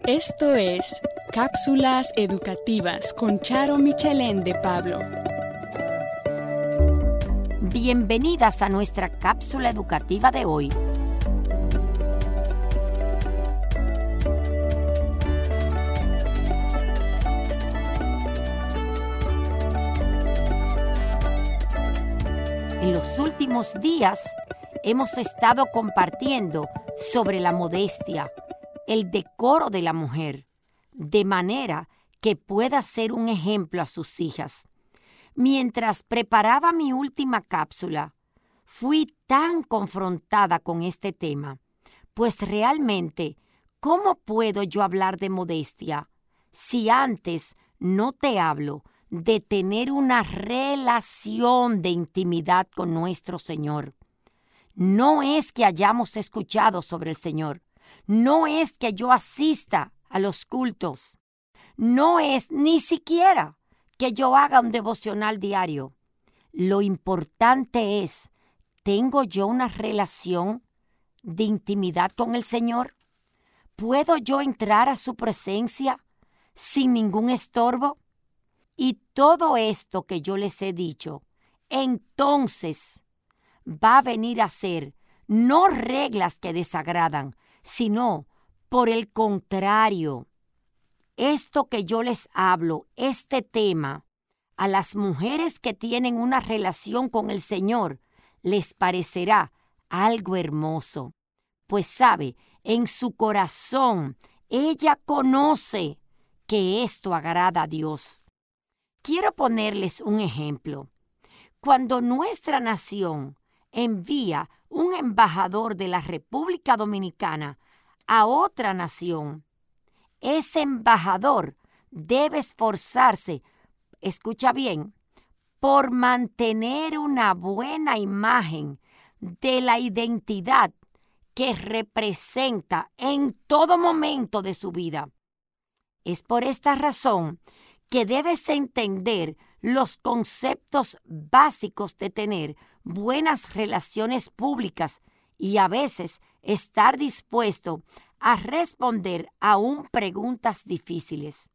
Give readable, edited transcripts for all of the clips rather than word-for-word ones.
Esto es Cápsulas Educativas con Charo Michelén de Pablo. Bienvenidas a nuestra cápsula educativa de hoy. En los últimos días hemos estado compartiendo sobre la modestia, el decoro de la mujer, de manera que pueda ser un ejemplo a sus hijas. Mientras preparaba mi última cápsula, fui tan confrontada con este tema, pues realmente, ¿cómo puedo yo hablar de modestia si antes no te hablo de tener una relación de intimidad con nuestro Señor? No es que hayamos escuchado sobre el Señor, no es que yo asista a los cultos, no es ni siquiera que yo haga un devocional diario. Lo importante es, ¿tengo yo una relación de intimidad con el Señor? ¿Puedo yo entrar a su presencia sin ningún estorbo? Y todo esto que yo les he dicho, entonces va a venir a ser no reglas que desagradan, sino por el contrario. Esto que yo les hablo, este tema, a las mujeres que tienen una relación con el Señor, les parecerá algo hermoso. Pues sabe, en su corazón, ella conoce que esto agrada a Dios. Quiero ponerles un ejemplo. Cuando nuestra nación envía un embajador de la República Dominicana a otra nación, ese embajador debe esforzarse, escucha bien, por mantener una buena imagen de la identidad que representa en todo momento de su vida. Es por esta razón que debes entender los conceptos básicos de tener buenas relaciones públicas y a veces estar dispuesto a responder aún preguntas difíciles.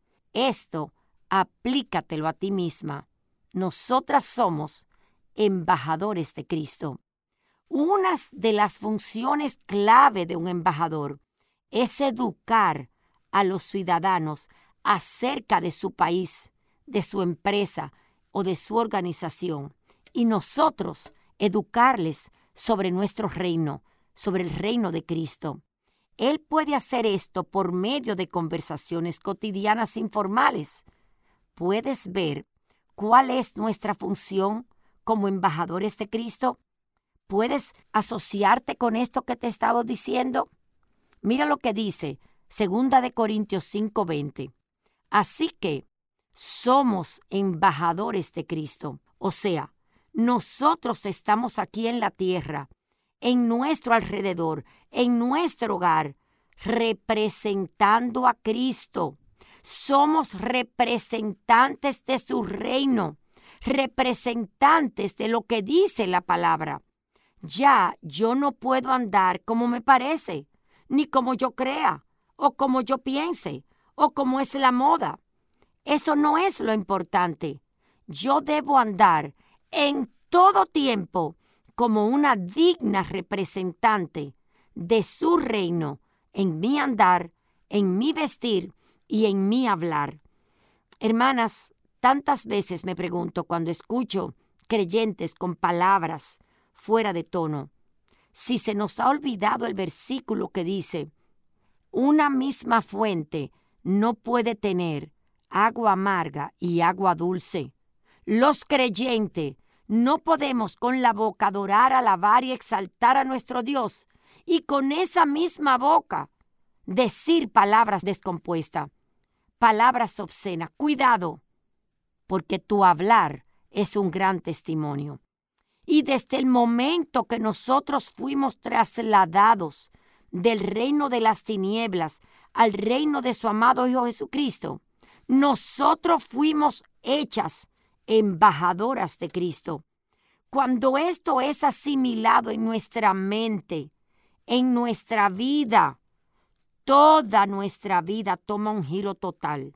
Esto aplícatelo a ti misma. Nosotras somos embajadores de Cristo. Una de las funciones clave de un embajador es educar a los ciudadanos acerca de su país, de su empresa o de su organización, y nosotros educarles sobre nuestro reino, sobre el reino de Cristo. Él puede hacer esto por medio de conversaciones cotidianas informales. ¿Puedes ver cuál es nuestra función como embajadores de Cristo? ¿Puedes asociarte con esto que te he estado diciendo? Mira lo que dice 2 Corintios 5:20. Así que somos embajadores de Cristo. O sea, nosotros estamos aquí en la tierra, en nuestro alrededor, en nuestro hogar, representando a Cristo. Somos representantes de su reino, representantes de lo que dice la palabra. Ya yo no puedo andar como me parece, ni como yo crea, o como yo piense, o como es la moda. Eso no es lo importante. Yo debo andar en todo tiempo como una digna representante de su reino, en mi andar, en mi vestir y en mi hablar. Hermanas, tantas veces me pregunto cuando escucho creyentes con palabras fuera de tono, si se nos ha olvidado el versículo que dice: una misma fuente no puede tener agua amarga y agua dulce. Los creyentes no podemos con la boca adorar, alabar y exaltar a nuestro Dios y con esa misma boca decir palabras descompuestas, palabras obscenas. Cuidado, porque tu hablar es un gran testimonio. Y desde el momento que nosotros fuimos trasladados del reino de las tinieblas al reino de su amado Hijo Jesucristo, nosotros fuimos hechas embajadoras de Cristo. Cuando esto es asimilado en nuestra mente, en nuestra vida, toda nuestra vida toma un giro total.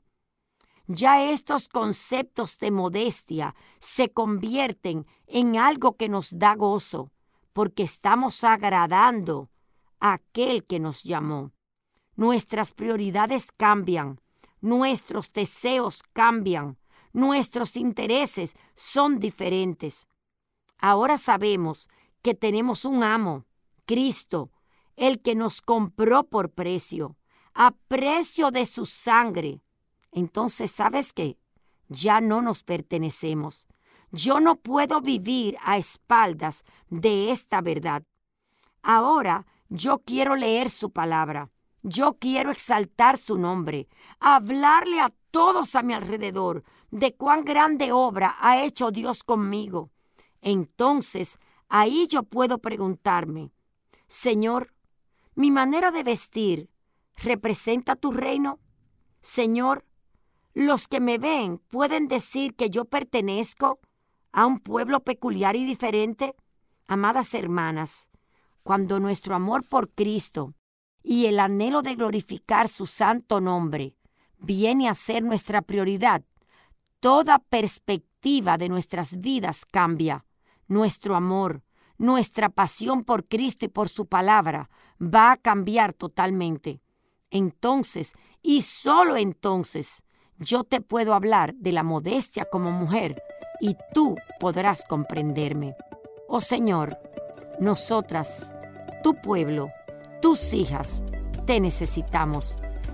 Ya estos conceptos de modestia se convierten en algo que nos da gozo, porque estamos agradando a aquel que nos llamó. Nuestras prioridades cambian, nuestros deseos cambian, nuestros intereses son diferentes. Ahora sabemos que tenemos un amo, Cristo, el que nos compró por precio, a precio de su sangre. Entonces, ¿sabes qué? Ya no nos pertenecemos. Yo no puedo vivir a espaldas de esta verdad. Ahora yo quiero leer su palabra. Yo quiero exaltar su nombre, hablarle a todos a mi alrededor de cuán grande obra ha hecho Dios conmigo. Entonces, ahí yo puedo preguntarme, Señor, ¿mi manera de vestir representa tu reino? Señor, los que me ven pueden decir que yo pertenezco a un pueblo peculiar y diferente. Amadas hermanas, cuando nuestro amor por Cristo y el anhelo de glorificar su santo nombre viene a ser nuestra prioridad, toda perspectiva de nuestras vidas cambia. Nuestro amor, nuestra pasión por Cristo y por su palabra va a cambiar totalmente. Entonces, y solo entonces, yo te puedo hablar de la modestia como mujer y tú podrás comprenderme. Oh Señor, nosotras, tu pueblo, tus hijas, te necesitamos.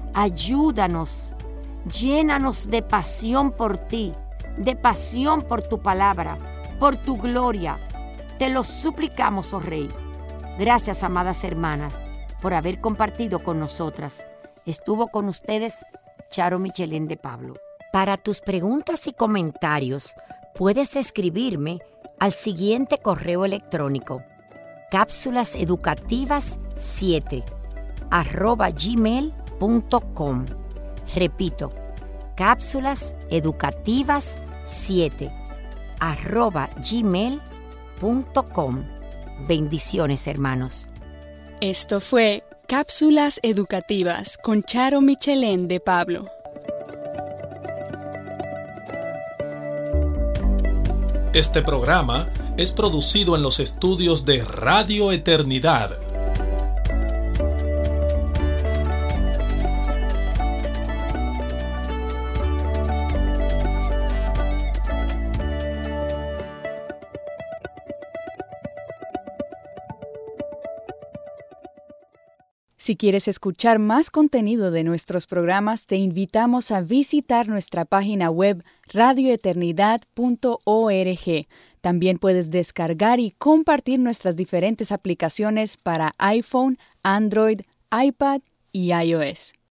Ayúdanos, llénanos de pasión por ti, de pasión por tu palabra, por tu gloria. Te lo suplicamos, oh Rey. Gracias, amadas hermanas, por haber compartido con nosotras. Estuvo con ustedes Charo Michelén de Pablo. Para tus preguntas y comentarios, puedes escribirme al siguiente correo electrónico: cápsulaseducativas7@gmail.com. Repito, cápsulaseducativas7@gmail.com. Bendiciones, hermanos. Esto fue Cápsulas Educativas con Charo Michelén de Pablo. Este programa es producido en los estudios de Radio Eternidad. Si quieres escuchar más contenido de nuestros programas, te invitamos a visitar nuestra página web radioeternidad.org. También puedes descargar y compartir nuestras diferentes aplicaciones para iPhone, Android, iPad y iOS.